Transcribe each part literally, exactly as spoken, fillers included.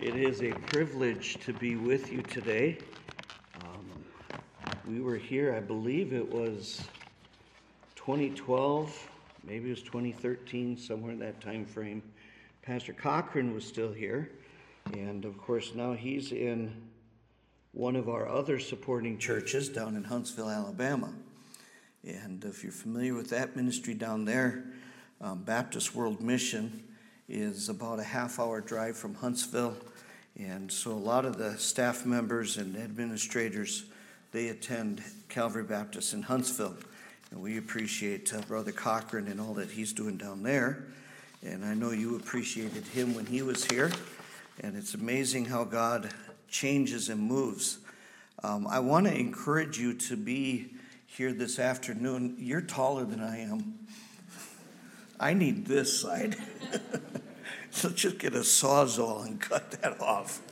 It is a privilege to be with you today. Um, we were here, I believe it was twenty twelve, maybe it was twenty thirteen, somewhere in that time frame. Pastor Cochran was still here, and of course now he's in one of our other supporting churches down in Huntsville, Alabama. And if you're familiar with that ministry down there, um, Baptist World Mission is about a half hour drive from Huntsville. And so a lot of the staff members and administrators, they attend Calvary Baptist in Huntsville. And we appreciate uh, Brother Cochran and all that he's doing down there. And I know you appreciated him when he was here. And it's amazing how God changes and moves. Um, I want to encourage you to be here this afternoon. You're taller than I am. I need this side. So just get a sawzall and cut that off.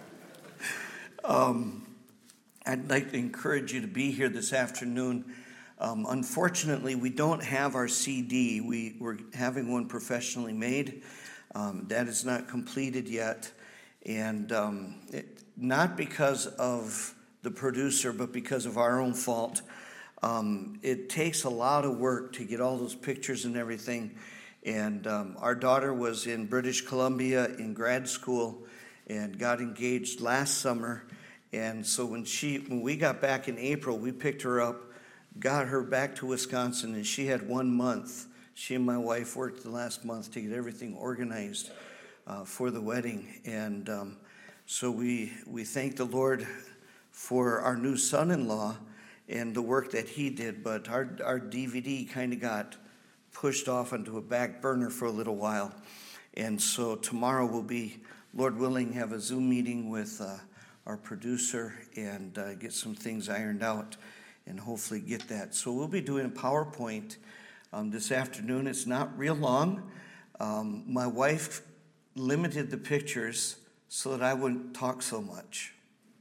Um, I'd like to encourage you to be here this afternoon. Um, unfortunately, we don't have our C D. We, we're having one professionally made. Um, that is not completed yet. And um, it, not because of the producer, but because of our own fault. Um, it takes a lot of work to get all those pictures and everything. And um, our daughter was in British Columbia in grad school and got engaged last summer. And so when she, when we got back in April, we picked her up, got her back to Wisconsin, and she had one month. She and my wife worked the last month to get everything organized uh, for the wedding. And um, so we we thank the Lord for our new son-in-law and the work that he did. But our, our D V D kind of got pushed off onto a back burner for a little while. And so tomorrow we'll be, Lord willing, have a Zoom meeting with uh, our producer and uh, get some things ironed out and hopefully get that. So we'll be doing a PowerPoint um, this afternoon. It's not real long. Um, my wife limited the pictures so that I wouldn't talk so much.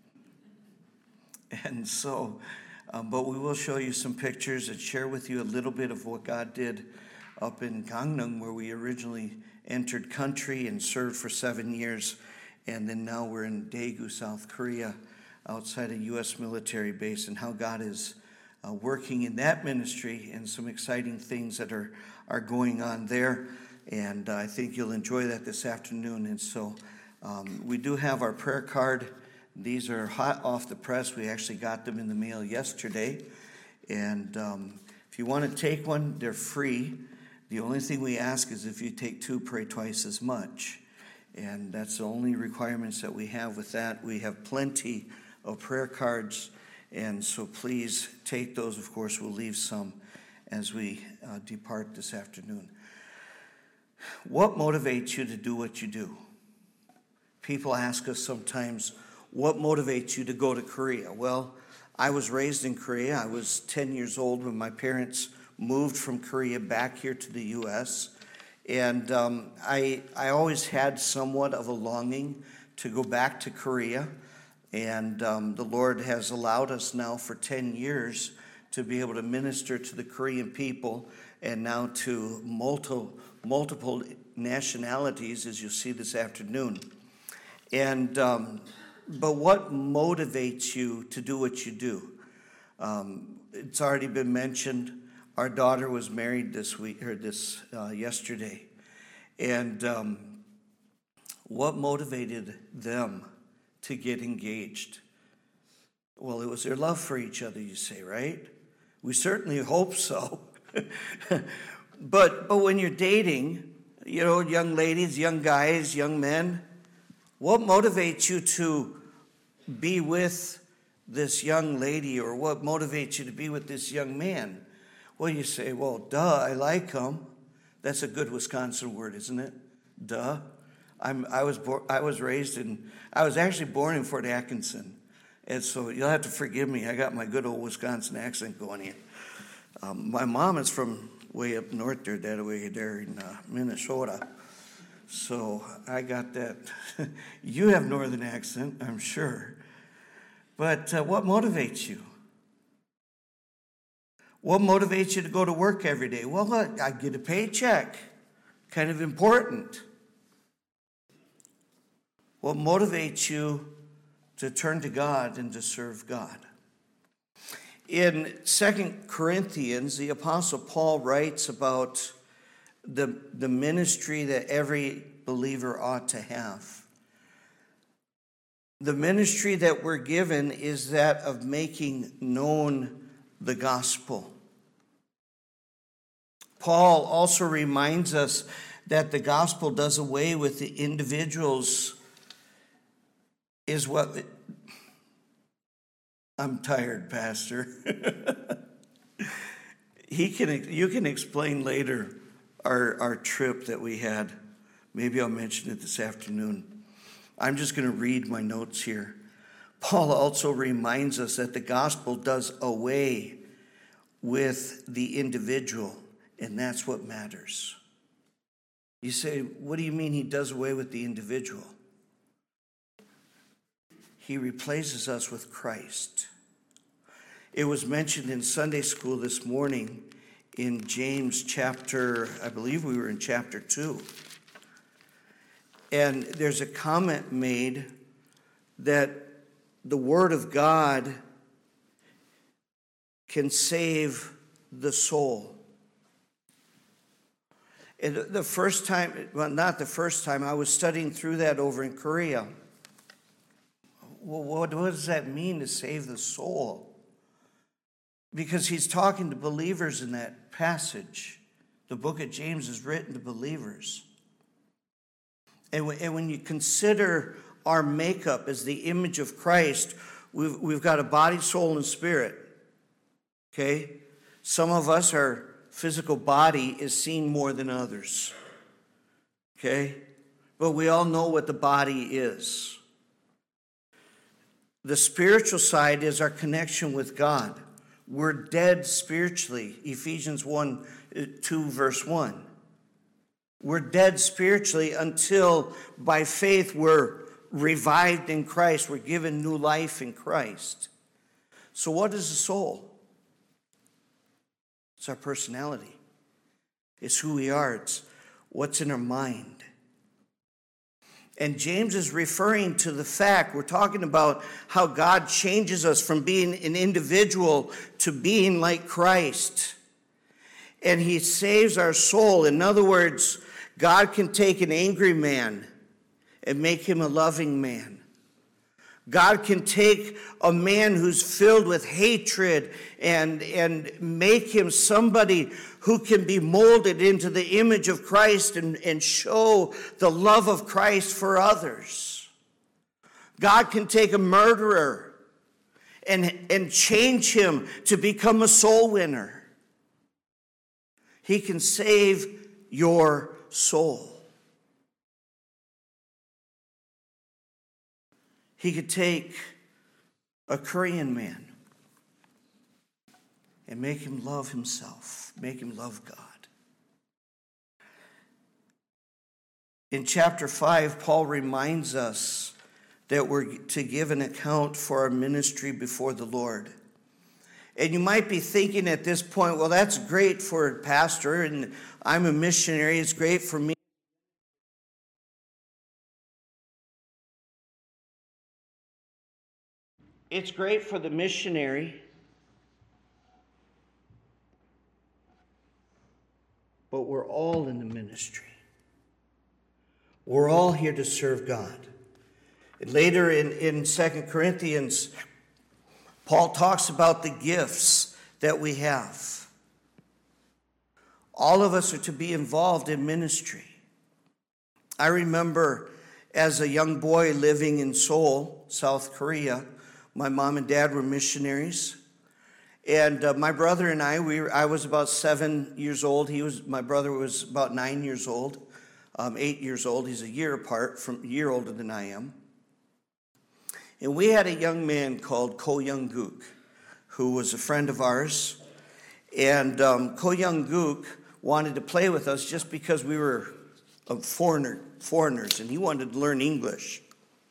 And so, um, but we will show you some pictures and share with you a little bit of what God did up in Gangneung, where we originally entered country and served for seven years. And then now we're in Daegu, South Korea, outside a U S military base, and how God is uh, working in that ministry and some exciting things that are, are going on there. And uh, I think you'll enjoy that this afternoon. And so um, we do have our prayer card. These are hot off the press. We actually got them in the mail yesterday. And um, if you want to take one, they're free. The only thing we ask is if you take two, pray twice as much. And that's the only requirements that we have with that. We have plenty of prayer cards. And so please take those. Of course, we'll leave some as we uh, depart this afternoon. What motivates you to do what you do? People ask us sometimes, what motivates you to go to Korea? Well, I was raised in Korea. I was ten years old when my parents moved from Korea back here to the U S And um, I, I always had somewhat of a longing to go back to Korea. And um, the Lord has allowed us now for ten years to be able to minister to the Korean people and now to multiple, multiple nationalities, as you'll see this afternoon. And um, but what motivates you to do what you do? Um, it's already been mentioned. Our daughter was married this week or this uh, yesterday, and um, what motivated them to get engaged? Well, it was their love for each other. You say, right? We certainly hope so. but but when you're dating, you know, young ladies, young guys, young men, what motivates you to be with this young lady, or what motivates you to be with this young man? Well, you say, well, duh, I like him. That's a good Wisconsin word, isn't it? Duh. I'm, I was bo- I was raised in, I was actually born in Fort Atkinson. And so you'll have to forgive me. I got my good old Wisconsin accent going here. Um, my mom is from way up north there, that way there in uh, Minnesota. So I got that. You have northern accent, I'm sure. But uh, what motivates you? What motivates you to go to work every day? Well, look, I get a paycheck. Kind of important. What motivates you to turn to God and to serve God? In Second Corinthians, the Apostle Paul writes about the, the ministry that every believer ought to have. The ministry that we're given is that of making known the gospel. Paul also reminds us that the gospel does away with the individuals is what... I'm tired, Pastor. he can. You can explain later our, our trip that we had. Maybe I'll mention it this afternoon. I'm just going to read my notes here. Paul also reminds us that the gospel does away with the individual, and that's what matters. You say, what do you mean he does away with the individual? He replaces us with Christ. It was mentioned in Sunday school this morning in James chapter, I believe we were in chapter two. And there's a comment made that the Word of God can save the soul. And the first time, well, not the first time, I was studying through that over in Korea. Well, what, what does that mean to save the soul? Because he's talking to believers in that passage. The book of James is written to believers. And when, and when you consider our makeup as the image of Christ, we've, we've got a body, soul, and spirit. Okay? Some of us, our physical body is seen more than others. Okay? But we all know what the body is. The spiritual side is our connection with God. We're dead spiritually. Ephesians one, two, verse one. We're dead spiritually until by faith we're revived in Christ. We're given new life in Christ. So what is the soul? It's our personality. It's who we are. It's what's in our mind. And James is referring to the fact, we're talking about how God changes us from being an individual to being like Christ. And he saves our soul. In other words, God can take an angry man and make him a loving man. God can take a man who's filled with hatred and, and make him somebody who can be molded into the image of Christ and, and show the love of Christ for others. God can take a murderer and, and change him to become a soul winner. He can save your soul. He could take a Korean man and make him love himself, make him love God. In chapter five, Paul reminds us that we're to give an account for our ministry before the Lord. And you might be thinking at this point, well, that's great for a pastor, and I'm a missionary, it's great for me. It's great for the missionary, but we're all in the ministry. We're all here to serve God. And later in, in Second Corinthians, Paul talks about the gifts that we have. All of us are to be involved in ministry. I remember as a young boy living in Seoul, South Korea, my mom and dad were missionaries, and uh, my brother and I, we were, I was about seven years old. He was, my brother was about nine years old, um, eight years old. He's a year apart, from a year older than I am. And we had a young man called Ko Young Gook, who was a friend of ours. And um, Ko Young Gook wanted to play with us just because we were uh, foreigner, foreigners, and he wanted to learn English.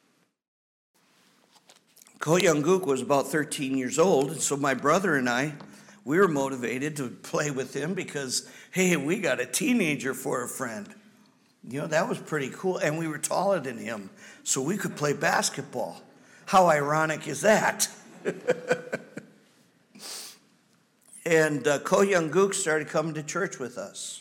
Ko Young Gook was about thirteen years old, and so my brother and I, we were motivated to play with him because, hey, we got a teenager for a friend. You know, that was pretty cool. And we were taller than him, so we could play basketball. How ironic is that? And uh, Ko Young Gook started coming to church with us.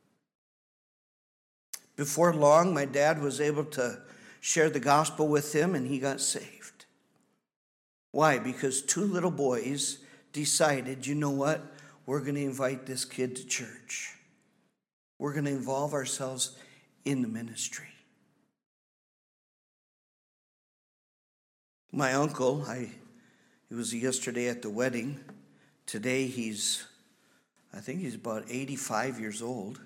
Before long, my dad was able to share the gospel with him, and he got saved. Why? Because two little boys decided, you know what? We're going to invite this kid to church. We're going to involve ourselves in the ministry. My uncle, I, he was yesterday at the wedding. Today he's, I think he's about eighty-five years old.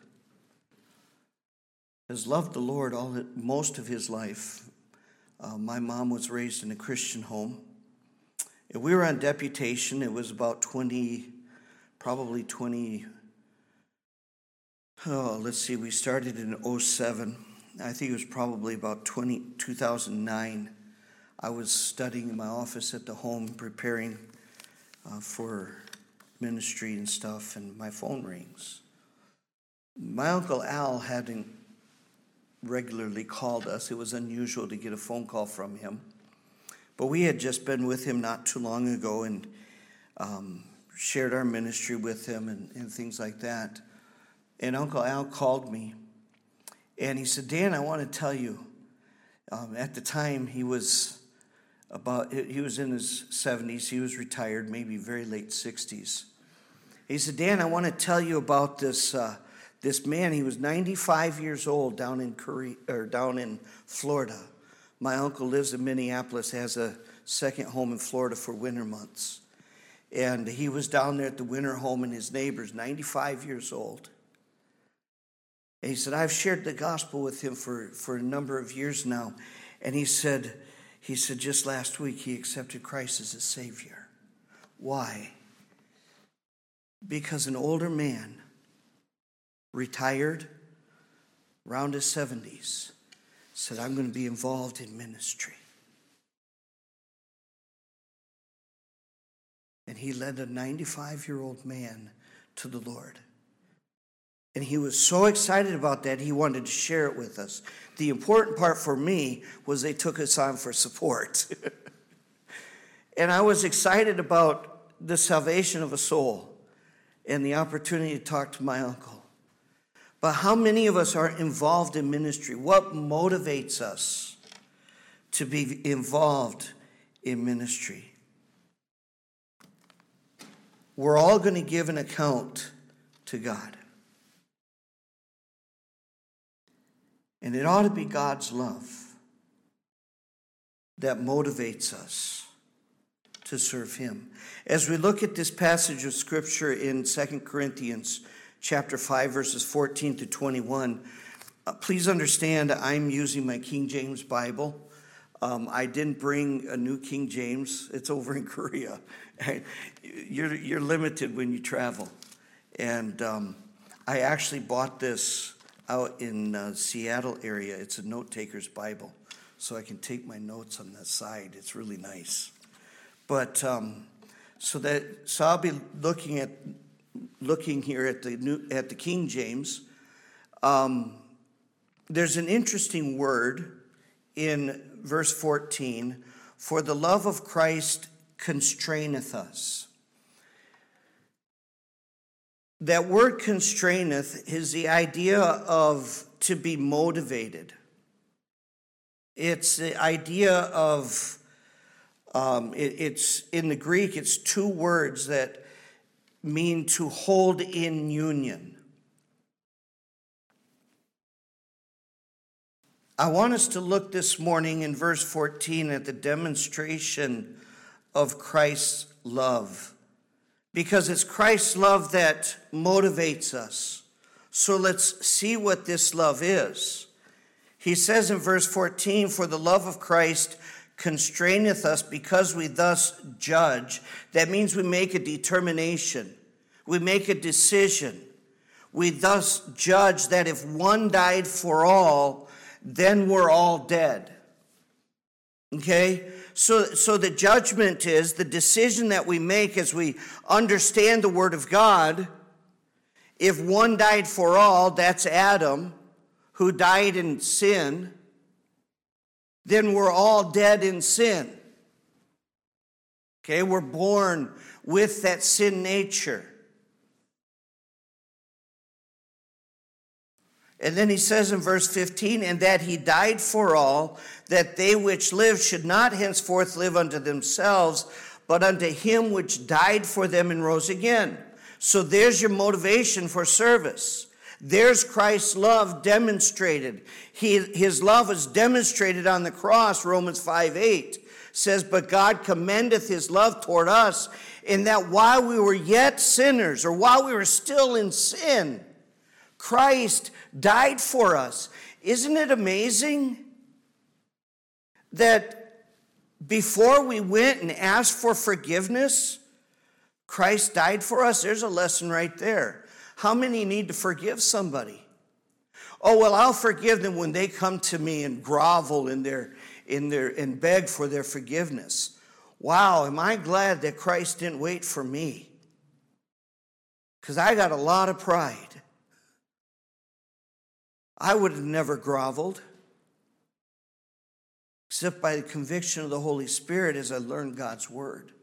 Has loved the Lord all most of his life. Uh, my mom was raised in a Christian home. And we were on deputation. It was about twenty, probably twenty, oh, let's see, we started in oh seven. I think it was probably about twenty, two thousand nine. I was studying in my office at the home, preparing uh, for ministry and stuff, and my phone rings. My Uncle Al hadn't regularly called us. It was unusual to get a phone call from him. But we had just been with him not too long ago and um, shared our ministry with him and, and things like that. And Uncle Al called me, and he said, Dan, I want to tell you, um, at the time he was about, he was in his seventies, he was retired, maybe very late sixties. He said, Dan, I want to tell you about this uh, this man. He was ninety-five years old down in Korea, or down in Florida. My uncle lives in Minneapolis, has a second home in Florida for winter months. And he was down there at the winter home, and his neighbor's ninety-five years old. And he said, I've shared the gospel with him for, for a number of years now. And he said, he said, just last week he accepted Christ as his Savior. Why? Because an older man, retired, around his seventies, said, I'm going to be involved in ministry. And he led a ninety-five-year-old man to the Lord. And he was so excited about that, he wanted to share it with us. The important part for me was they took us on for support. And I was excited about the salvation of a soul and the opportunity to talk to my uncle. But how many of us are involved in ministry? What motivates us to be involved in ministry? We're all going to give an account to God. And it ought to be God's love that motivates us to serve him. As we look at this passage of Scripture in Second Corinthians chapter five, verses fourteen to twenty-one, uh, please understand I'm using my King James Bible. Um, I didn't bring a new King James. It's over in Korea. you're, you're limited when you travel. And um, I actually bought this out in uh, Seattle area. It's a note-taker's Bible, so I can take my notes on the side. It's really nice. But um, so that so I'll be looking at looking here at the new at the King James. Um, there's an interesting word in verse fourteen. For the love of Christ constraineth us. That word constraineth is the idea of to be motivated. It's the idea of, um, it, it's in the Greek, it's two words that mean to hold in union. I want us to look this morning in verse fourteen at the demonstration of Christ's love. Because it's Christ's love that motivates us. So let's see what this love is. He says in verse fourteen, for the love of Christ constraineth us because we thus judge. That means we make a determination. We make a decision. We thus judge that if one died for all, then we're all dead. Okay? So, so the judgment is the decision that we make as we understand the Word of God. If one died for all, that's Adam, who died in sin, then we're all dead in sin. Okay, we're born with that sin nature. And then he says in verse fifteen, and that he died for all, that they which live should not henceforth live unto themselves, but unto him which died for them and rose again. So there's your motivation for service. There's Christ's love demonstrated. He, his love is demonstrated on the cross. Romans five eight says, but God commendeth his love toward us, in that while we were yet sinners, or while we were still in sin, Christ died for us. Isn't it amazing that before we went and asked for forgiveness, Christ died for us? There's a lesson right there. How many need to forgive somebody? Oh, well, I'll forgive them when they come to me and grovel in their, in their, and beg for their forgiveness. Wow, am I glad that Christ didn't wait for me? Because I got a lot of pride. I would have never groveled, except by the conviction of the Holy Spirit as I learned God's word.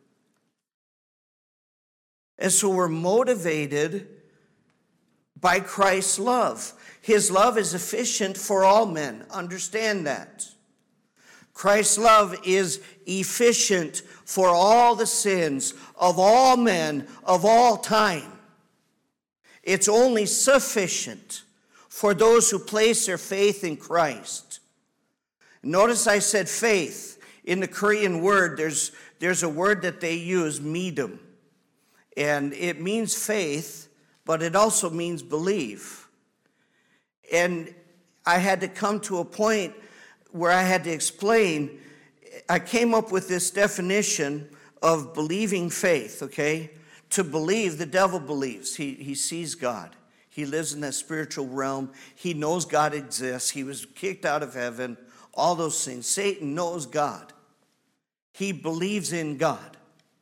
And so we're motivated by Christ's love. His love is efficient for all men. Understand that. Christ's love is efficient for all the sins of all men of all time. It's only sufficient for those who place their faith in Christ. Notice I said faith. In the Korean word, there's, there's a word that they use, 믿음. And it means faith, but it also means believe. And I had to come to a point where I had to explain. I came up with this definition of believing faith, okay? To believe, the devil believes. He, he sees God. He lives in that spiritual realm. He knows God exists. He was kicked out of heaven. All those things. Satan knows God. He believes in God.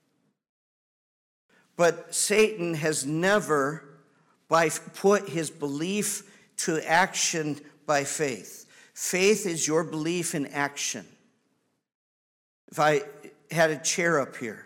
But Satan has never by put his belief to action by faith. Faith is your belief in action. If I had a chair up here,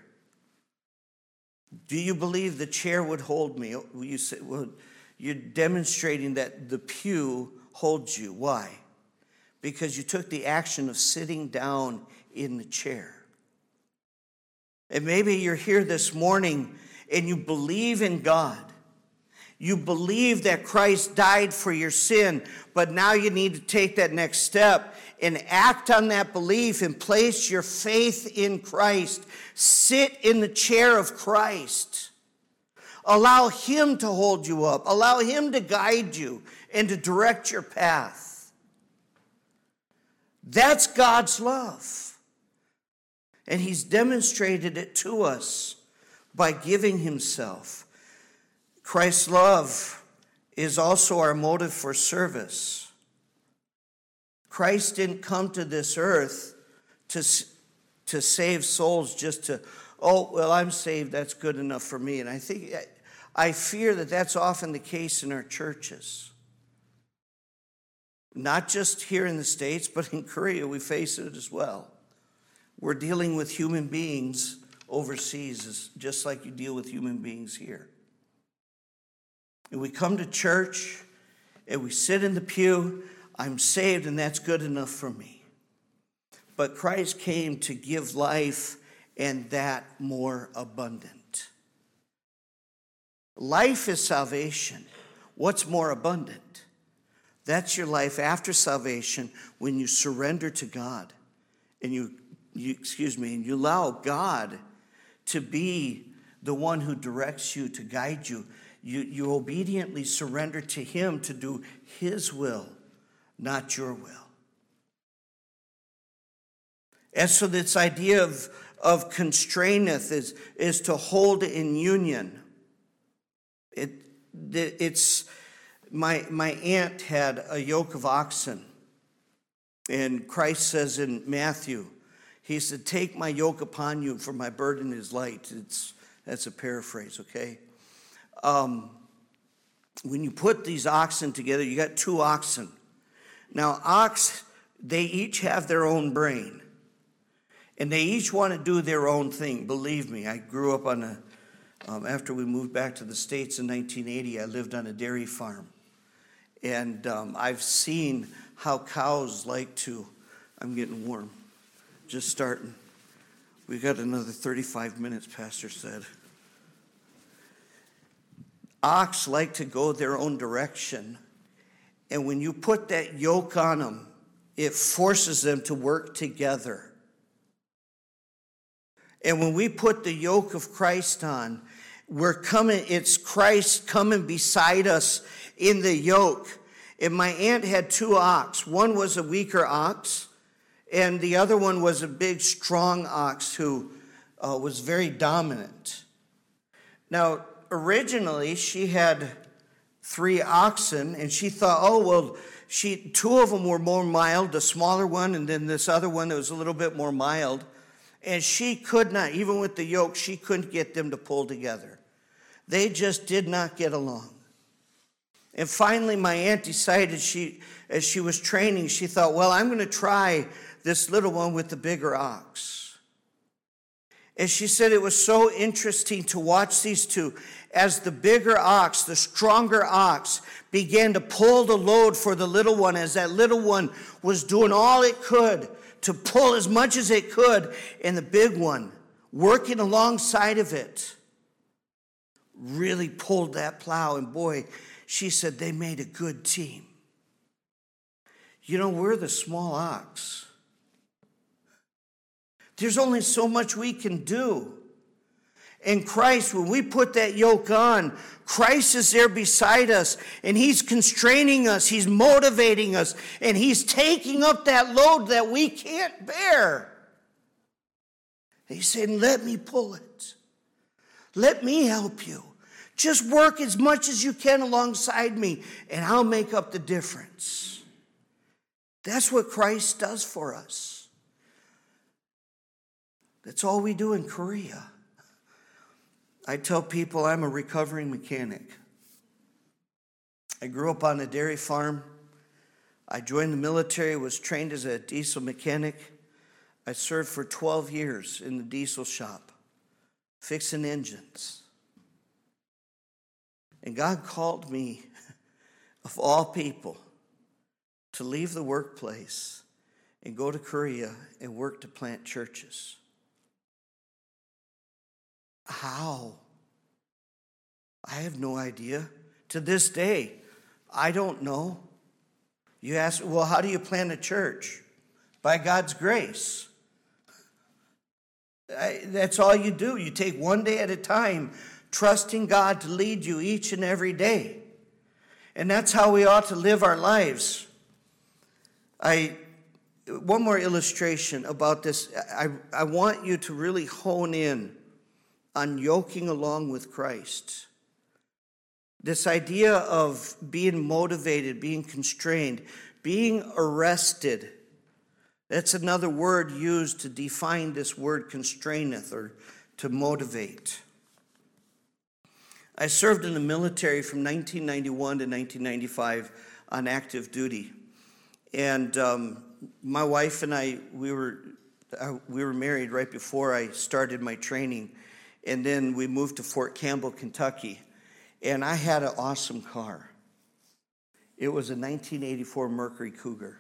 do you believe the chair would hold me? You say, well, you're demonstrating that the pew holds you. Why? Because you took the action of sitting down in the chair. And maybe you're here this morning and you believe in God. You believe that Christ died for your sin, but now you need to take that next step and act on that belief and place your faith in Christ. Sit in the chair of Christ. Allow him to hold you up. Allow him to guide you and to direct your path. That's God's love. And he's demonstrated it to us by giving himself. Christ's love is also our motive for service. Christ didn't come to this earth to, to save souls just to, oh, well, I'm saved, that's good enough for me. And I think, I fear that that's often the case in our churches. Not just here in the States, but in Korea, we face it as well. We're dealing with human beings overseas, just like you deal with human beings here. And we come to church, and we sit in the pew, I'm saved, and that's good enough for me. But Christ came to give life, and that more abundant. Life is salvation. What's more abundant? That's your life after salvation when you surrender to God. And you, you excuse me, and you allow God to be the one who directs you, to guide you. You, you obediently surrender to him to do his will, not your will. And so this idea of, of constraineth is, is to hold in union. It, it's, my, my aunt had a yoke of oxen. And Christ says in Matthew, he said, take my yoke upon you, for my burden is light. It's, that's a paraphrase, okay? Um, when you put these oxen together, you got two oxen. Now, ox, they each have their own brain. And they each want to do their own thing. Believe me, I grew up on a, um, after we moved back to the States in nineteen eighty, I lived on a dairy farm. And um, I've seen how cows like to, I'm getting warm, just starting. We got another thirty-five minutes, Pastor said. Ox like to go their own direction. And when you put that yoke on them, it forces them to work together. And when we put the yoke of Christ on, we're coming, it's Christ coming beside us in the yoke. And my aunt had two ox. One was a weaker ox, and the other one was a big, strong ox who uh, was very dominant. Now, originally, she had three oxen, and she thought, oh, well, she two of them were more mild, the smaller one, and then this other one that was a little bit more mild. And she could not, even with the yoke, she couldn't get them to pull together. They just did not get along. And finally, my aunt decided, she, as she was training, she thought, well, I'm going to try this little one with the bigger ox. And she said it was so interesting to watch these two as the bigger ox, the stronger ox, began to pull the load for the little one, as that little one was doing all it could to pull as much as it could, and the big one, working alongside of it, really pulled that plow. And boy, she said they made a good team. You know, we're the small ox. There's only so much we can do. In Christ, when we put that yoke on, Christ is there beside us, and he's constraining us, he's motivating us, and he's taking up that load that we can't bear. He's saying, let me pull it. Let me help you. Just work as much as you can alongside me, and I'll make up the difference. That's what Christ does for us. That's all we do in Korea. I tell people I'm a recovering mechanic. I grew up on a dairy farm. I joined the military, was trained as a diesel mechanic. I served for twelve years in the diesel shop, fixing engines. And God called me, of all people, to leave the workplace and go to Korea and work to plant churches. How? I have no idea. To this day, I don't know. You ask, well, how do you plant a church? By God's grace. I, that's all you do. You take one day at a time, trusting God to lead you each and every day. And that's how we ought to live our lives. I one more illustration about this. I, I want you to really hone in on yoking along with Christ. This idea of being motivated, being constrained, being arrested. That's another word used to define this word constraineth, or to motivate. I served in the military from nineteen ninety-one to nineteen ninety-five on active duty. And um, my wife and I, we were, uh, we were married right before I started my training. And then we moved to Fort Campbell, Kentucky. And I had an awesome car. It was a nineteen eighty-four Mercury Cougar.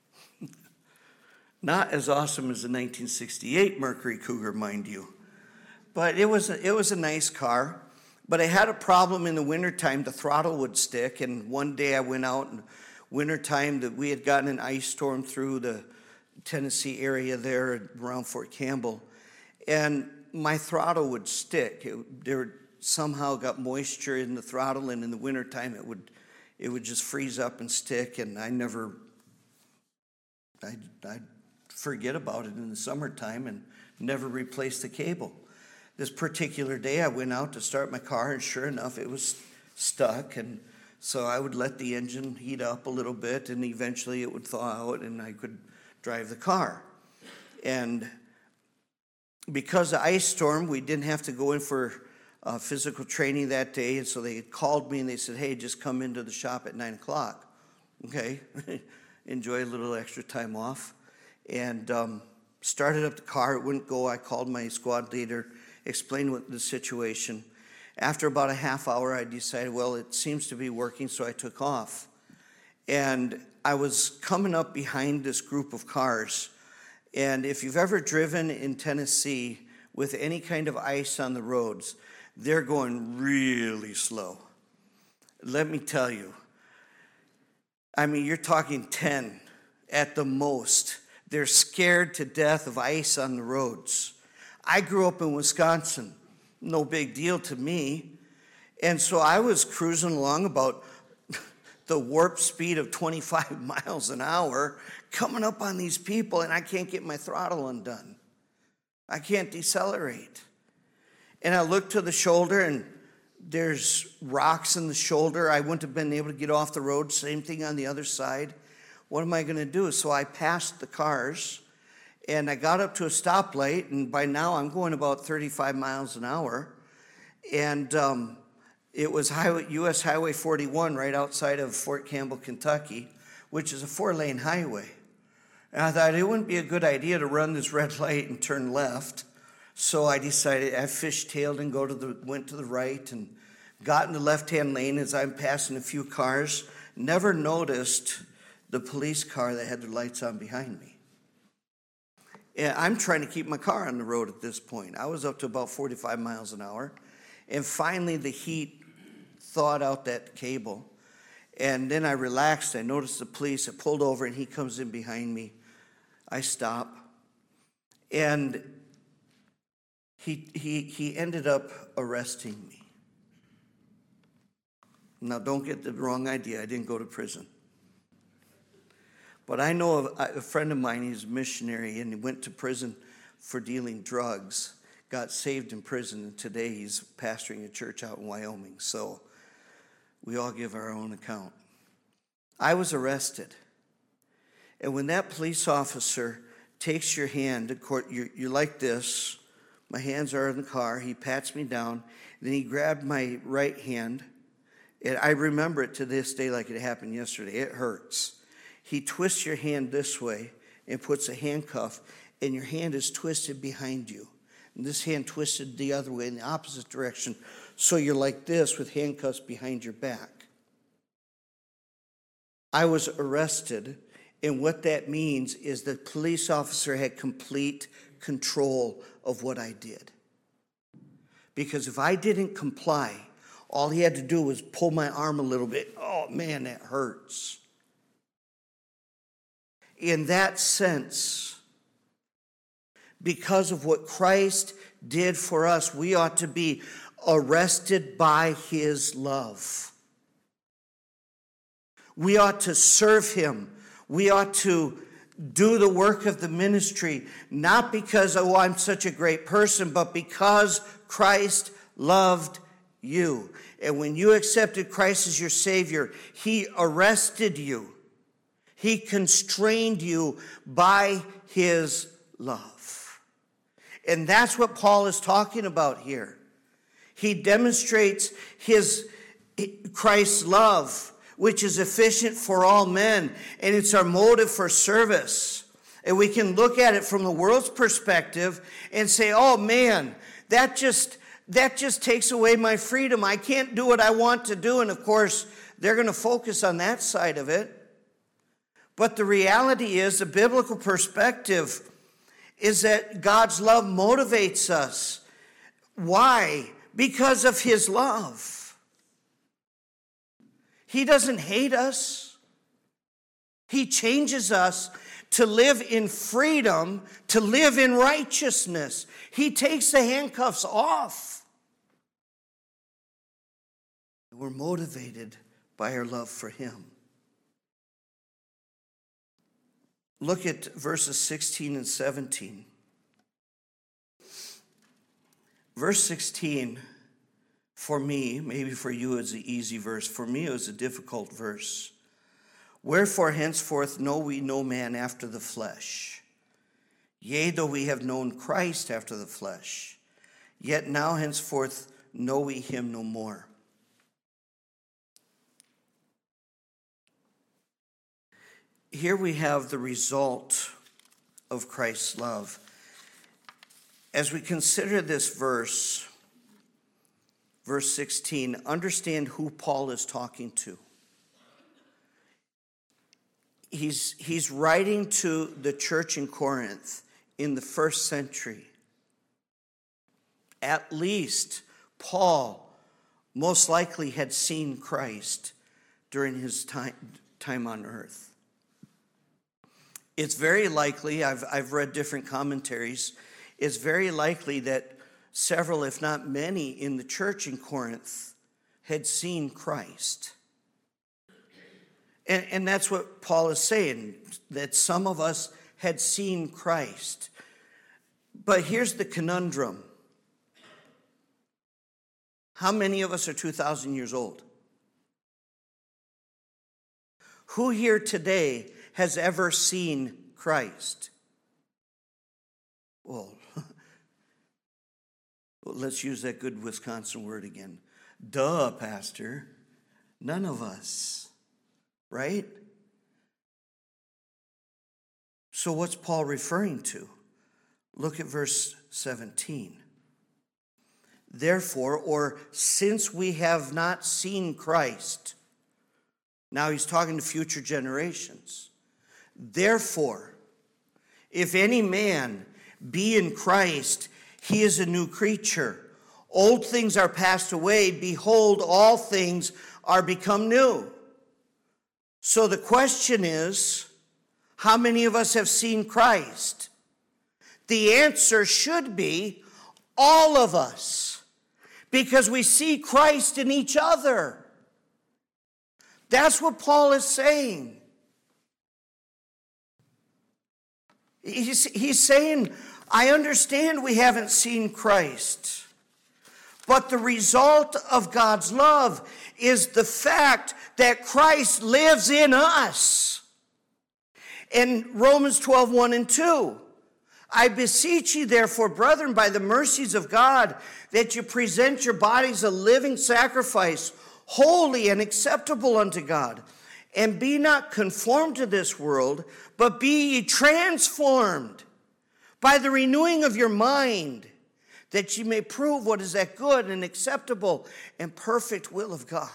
Not as awesome as the nineteen sixty-eight Mercury Cougar, mind you. But it was a, it was a nice car. But I had a problem in the wintertime. The throttle would stick. And one day I went out in wintertime that we had gotten an ice storm through the Tennessee area there around Fort Campbell. And my throttle would stick. It, there somehow got moisture in the throttle, and in the wintertime it would it would just freeze up and stick, and I never, I'd, I'd forget about it in the summertime and never replace the cable. This particular day I went out to start my car, and sure enough it was stuck, and so I would let the engine heat up a little bit, and eventually it would thaw out and I could drive the car. And because of the ice storm, we didn't have to go in for uh, physical training that day, and so they called me and they said, hey, just come into the shop at nine o'clock. Okay. enjoy a little extra time off. And um, started up the car. It wouldn't go. I called my squad leader, explained what the situation. After about a half hour, I decided, well, it seems to be working, so I took off. And I was coming up behind this group of cars. And if you've ever driven in Tennessee with any kind of ice on the roads, they're going really slow. Let me tell you. I mean, you're talking ten at the most. They're scared to death of ice on the roads. I grew up in Wisconsin. No big deal to me. And so I was cruising along about the warp speed of twenty-five miles an hour, coming up on these people, and I can't get my throttle undone. I can't decelerate. And I look to the shoulder, and there's rocks in the shoulder. I wouldn't have been able to get off the road. Same thing on the other side. What am I going to do? So I passed the cars, and I got up to a stoplight, and by now I'm going about thirty-five miles an hour. And um, it was highway, U S Highway forty-one right outside of Fort Campbell, Kentucky, which is a four-lane highway. And I thought it wouldn't be a good idea to run this red light and turn left. So I decided I fishtailed and go to the went to the right and got in the left-hand lane as I'm passing a few cars. Never noticed the police car that had the lights on behind me. And I'm trying to keep my car on the road at this point. I was up to about forty-five miles an hour. And finally the heat thawed out that cable. And then I relaxed. I noticed the police. I pulled over, and he comes in behind me. I stop. And he, he, he ended up arresting me. Now, don't get the wrong idea. I didn't go to prison. But I know of a friend of mine, he's a missionary, and he went to prison for dealing drugs, got saved in prison, and today he's pastoring a church out in Wyoming. So we all give our own account. I was arrested. And when that police officer takes your hand, of course, you're, you're like this. My hands are in the car. He pats me down. Then he grabbed my right hand. And I remember it to this day like it happened yesterday. It hurts. He twists your hand this way and puts a handcuff, and your hand is twisted behind you. And this hand twisted the other way in the opposite direction. So you're like this with handcuffs behind your back. I was arrested, and what that means is the police officer had complete control of what I did. Because if I didn't comply, all he had to do was pull my arm a little bit. Oh, man, that hurts. In that sense, because of what Christ did for us, we ought to be arrested by his love. We ought to serve him. We ought to do the work of the ministry, not because, oh, I'm such a great person, but because Christ loved you. And when you accepted Christ as your Savior, he arrested you. He constrained you by his love. And that's what Paul is talking about here. He demonstrates his Christ's love, which is efficient for all men, and it's our motive for service. And we can look at it from the world's perspective and say, oh man, that just that just takes away my freedom. I can't do what I want to do. And of course, they're going to focus on that side of it. But the reality is, the biblical perspective is that God's love motivates us. Why? Because of his love. He doesn't hate us. He changes us to live in freedom, to live in righteousness. He takes the handcuffs off. We're motivated by our love for him. Look at verses sixteen and seventeen. Verse sixteen, for me, maybe for you it's an easy verse. For me it was a difficult verse. Wherefore henceforth know we no man after the flesh. Yea, though we have known Christ after the flesh, yet now henceforth know we him no more. here we have the result of Christ's love. As we consider this verse, verse sixteen, understand who Paul is talking to. He's, he's writing to the church in Corinth in the first century. At least Paul most likely had seen Christ during his time, time on earth. It's very likely, I've, I've read different commentaries, it's very likely that several, if not many, in the church in Corinth had seen Christ. And, and that's what Paul is saying, that some of us had seen Christ. But here's the conundrum. How many of us are two thousand years old? Who here today has ever seen Christ? Well, let's use that good Wisconsin word again. Duh, Pastor. None of us, right? So what's Paul referring to? Look at verse seventeen. Therefore, or since we have not seen Christ, now he's talking to future generations. Therefore, if any man be in Christ, he is a new creature. Old things are passed away. Behold, all things are become new. So the question is, how many of us have seen Christ? The answer should be all of us, because we see Christ in each other. That's what Paul is saying. He's, he's saying, I understand we haven't seen Christ, but the result of God's love is the fact that Christ lives in us. In Romans twelve, one and two, I beseech you, therefore, brethren, by the mercies of God, that you present your bodies a living sacrifice, holy and acceptable unto God. And be not conformed to this world, but be ye transformed by the renewing of your mind, that ye may prove what is that good and acceptable and perfect will of God.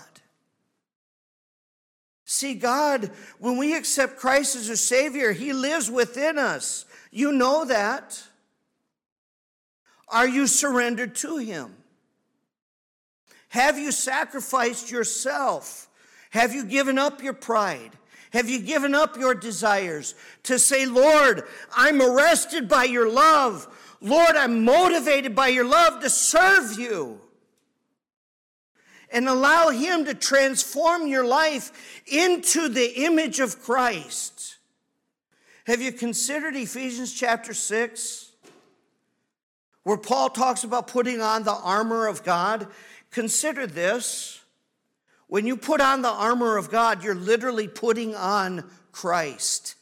See, God, when we accept Christ as our Savior, He lives within us. You know that. Are you surrendered to Him? Have you sacrificed yourself? Have you given up your pride? Have you given up your desires to say, Lord, I'm arrested by your love. Lord, I'm motivated by your love to serve you. And allow Him to transform your life into the image of Christ. Have you considered Ephesians chapter six, where Paul talks about putting on the armor of God? Consider this. When you put on the armor of God, you're literally putting on Christ.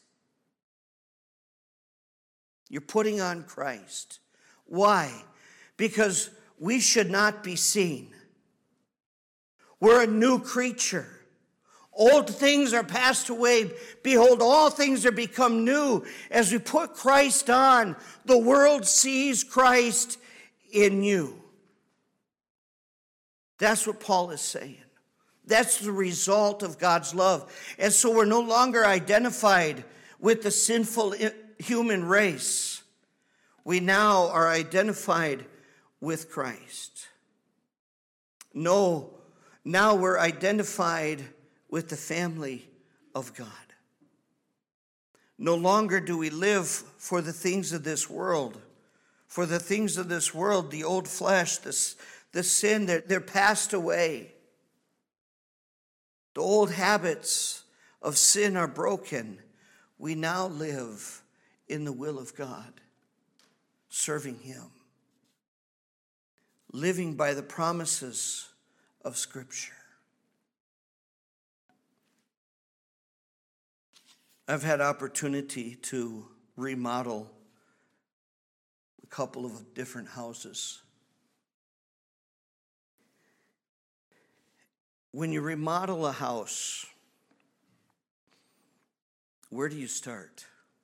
You're putting on Christ. Why? Because we should not be seen. We're a new creature. Old things are passed away. Behold, all things are become new. As we put Christ on, the world sees Christ in you. That's what Paul is saying. That's the result of God's love. And so we're no longer identified with the sinful human race. We now are identified with Christ. No, now we're identified with the family of God. No longer do we live for the things of this world. For the things of this world, the old flesh, the, the sin, they're, they're passed away. The old habits of sin are broken. We now live in the will of God, serving Him, living by the promises of Scripture. I've had opportunity to remodel a couple of different houses. When you remodel a house, Where do you start?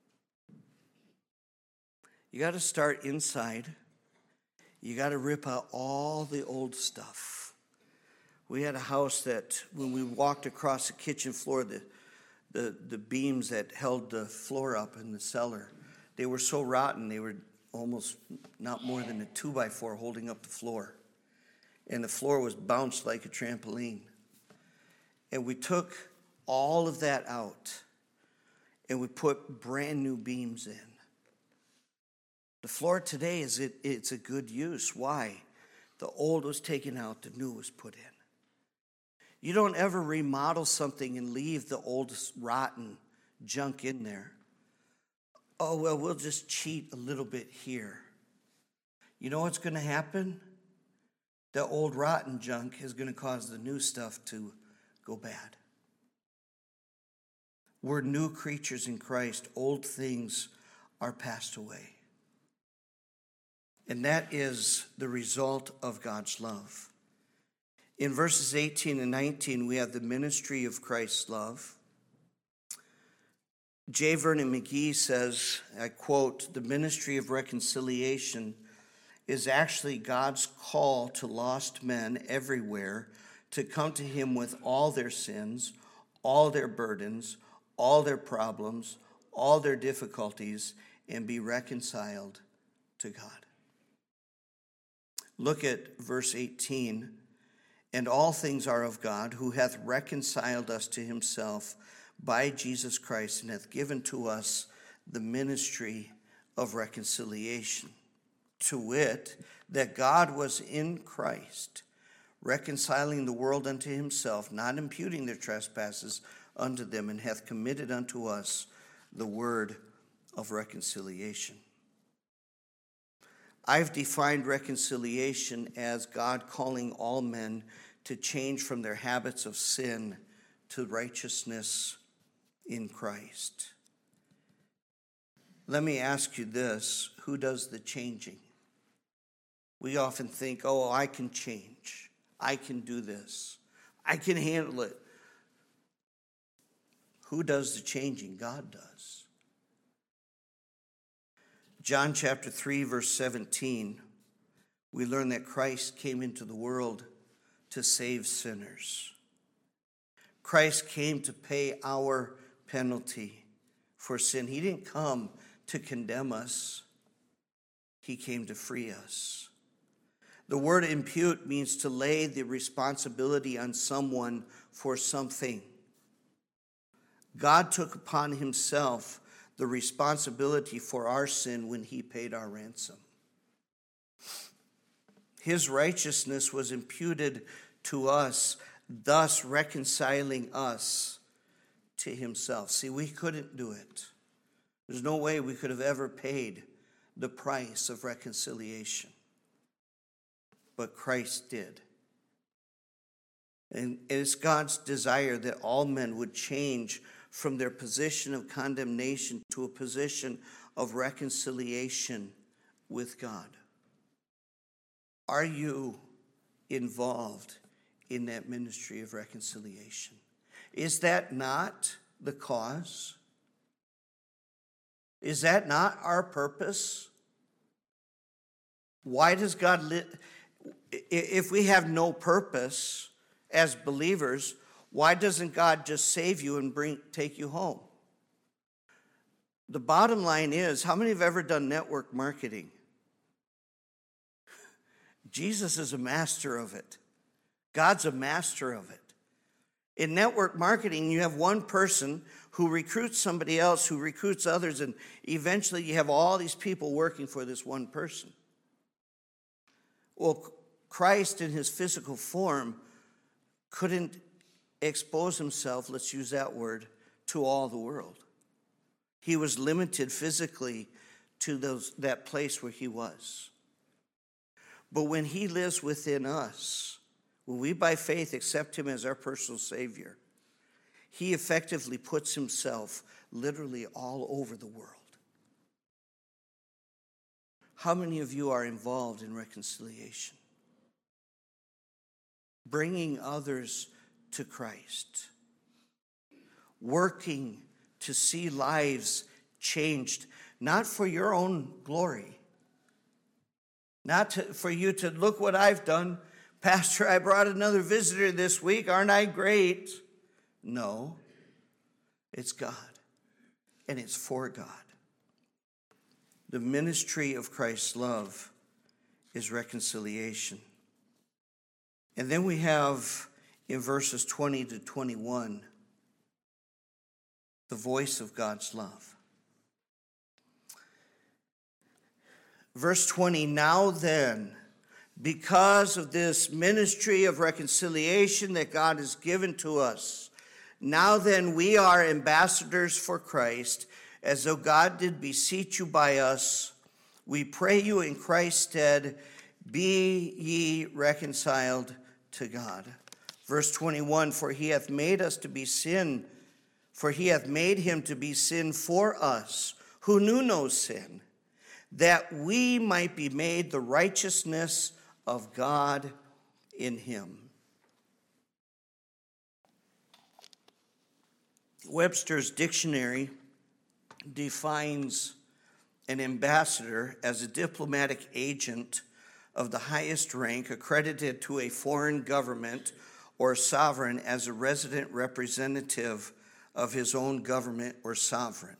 You got to start inside. You got to rip out all the old stuff. We had a house that when we walked across the kitchen floor, the, the, the beams that held the floor up in the cellar, they were so rotten, they were almost not more than a two by four holding up the floor. And the floor was bounced like a trampoline. And we took all of that out and we put brand new beams in. The floor today is it, it's a good use. Why? The old was taken out, the new was put in. You don't ever remodel something and leave the old rotten junk in there. Oh, well, we'll just cheat a little bit here. You know what's going to happen? The old rotten junk is going to cause the new stuff to go bad. We're new creatures in Christ. Old things are passed away. And that is the result of God's love. In verses eighteen and nineteen, we have the ministry of Christ's love. J. Vernon McGee says, I quote, "The ministry of reconciliation is actually God's call to lost men everywhere to come to him with all their sins, all their burdens, all their problems, all their difficulties, and be reconciled to God." Look at verse eighteen. "And all things are of God, who hath reconciled us to himself by Jesus Christ, and hath given to us the ministry of reconciliation. To wit, that God was in Christ, reconciling the world unto himself, not imputing their trespasses unto them, and hath committed unto us the word of reconciliation." I've defined reconciliation as God calling all men to change from their habits of sin to righteousness in Christ. Let me ask you this: who does the changing? We often think, oh, I can change. I can do this. I can handle it. Who does the changing? God does. John chapter three, verse seventeen, we learn that Christ came into the world to save sinners. Christ came to pay our penalty for sin. He didn't come to condemn us. He came to free us. The word impute means to lay the responsibility on someone for something. God took upon himself the responsibility for our sin when he paid our ransom. His righteousness was imputed to us, thus reconciling us to himself. See, we couldn't do it. There's no way we could have ever paid the price of reconciliation. But Christ did. And it's God's desire that all men would change from their position of condemnation to a position of reconciliation with God. Are you involved in that ministry of reconciliation? Is that not the cause? Is that not our purpose? Why does God, li- if we have no purpose as believers, why doesn't God just save you and bring take you home? The bottom line is, how many have ever done network marketing? Jesus is a master of it. God's a master of it. In network marketing, you have one person who recruits somebody else, who recruits others, and eventually you have all these people working for this one person. Well, Christ in his physical form couldn't expose himself, let's use that word, to all the world. He was limited physically to those, that place where he was. But when he lives within us, when we by faith accept him as our personal Savior, he effectively puts himself literally all over the world. How many of you are involved in reconciliation? Bringing others to Christ. Working to see lives changed, not for your own glory, not to, for you to look what I've done. Pastor, I brought another visitor this week. Aren't I great? No, it's God, and it's for God. The ministry of Christ's love is reconciliation. And then we have in verses twenty to twenty-one, the voice of God's love. Verse twenty, now then, because of this ministry of reconciliation that God has given to us, now then we are ambassadors for Christ, as though God did beseech you by us. We pray you in Christ's stead, be ye reconciled to God. Verse twenty-one, for he hath made us to be sin, for he hath made him to be sin for us, who knew no sin, that we might be made the righteousness of God in him. Webster's dictionary defines an ambassador as a diplomatic agent of the highest rank accredited to a foreign government or sovereign as a resident representative of his own government or sovereign.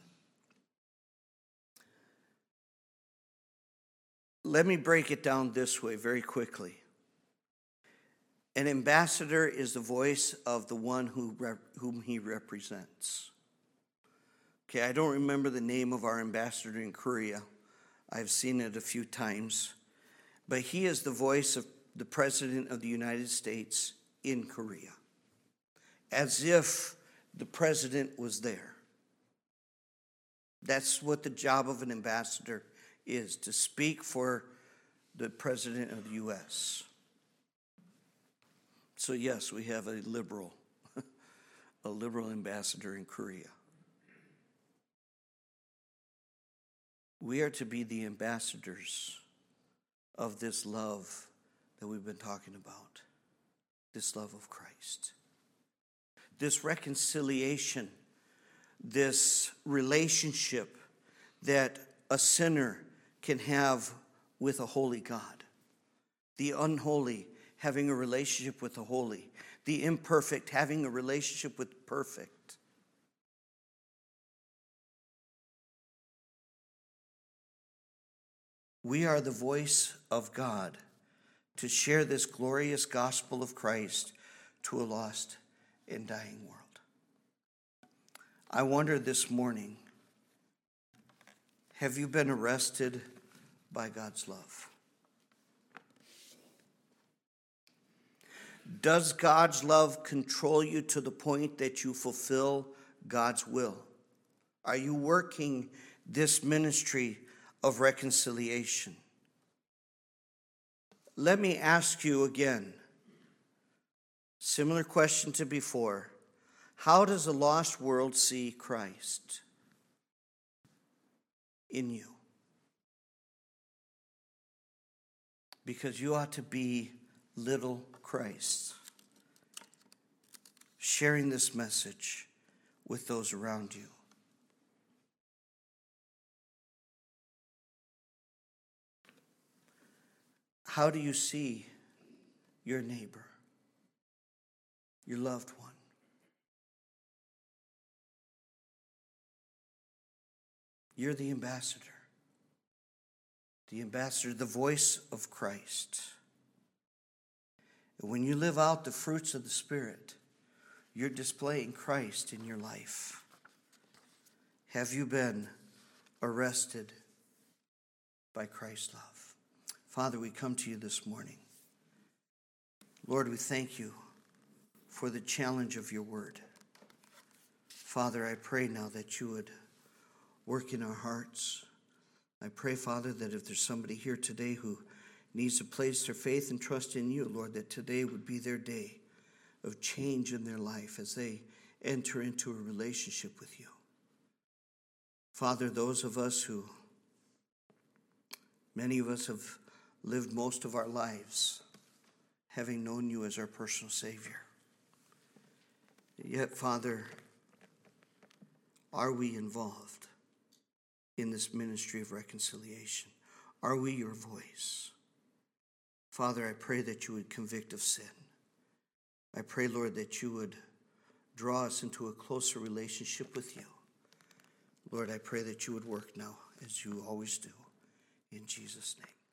Let me break it down this way very quickly. An ambassador is the voice of the one who rep- whom he represents. Okay, I don't remember the name of our ambassador in Korea. I've seen it a few times. But he is the voice of the President of the United States in Korea, as if the president was there. That's what the job of an ambassador is, to speak for the President of the U S So yes, we have a liberal, a liberal ambassador in Korea. We are to be the ambassadors of this love that we've been talking about, this love of Christ, this reconciliation, this relationship that a sinner can have with a holy God, the unholy having a relationship with the holy, the imperfect having a relationship with the perfect. We are the voice of God to share this glorious gospel of Christ to a lost and dying world. I wonder this morning, have you been arrested by God's love? Does God's love control you to the point that you fulfill God's will? Are you working this ministry of reconciliation? Let me ask you again, similar question to before. How does a lost world see Christ in you? Because you ought to be little Christ, sharing this message with those around you. How do you see your neighbor, your loved one? You're the ambassador, the ambassador, the voice of Christ. And when you live out the fruits of the Spirit, you're displaying Christ in your life. Have you been arrested by Christ's love? Father, we come to you this morning. Lord, we thank you for the challenge of your word. Father, I pray now that you would work in our hearts. I pray, Father, that if there's somebody here today who needs to place their faith and trust in you, Lord, that today would be their day of change in their life as they enter into a relationship with you. Father, those of us who, many of us have lived most of our lives having known you as our personal Savior. Yet, Father, Are we involved in this ministry of reconciliation? Are we your voice? Father, I pray that you would convict of sin. I pray, Lord, that you would draw us into a closer relationship with you. Lord, I pray that you would work now as you always do. In Jesus' name.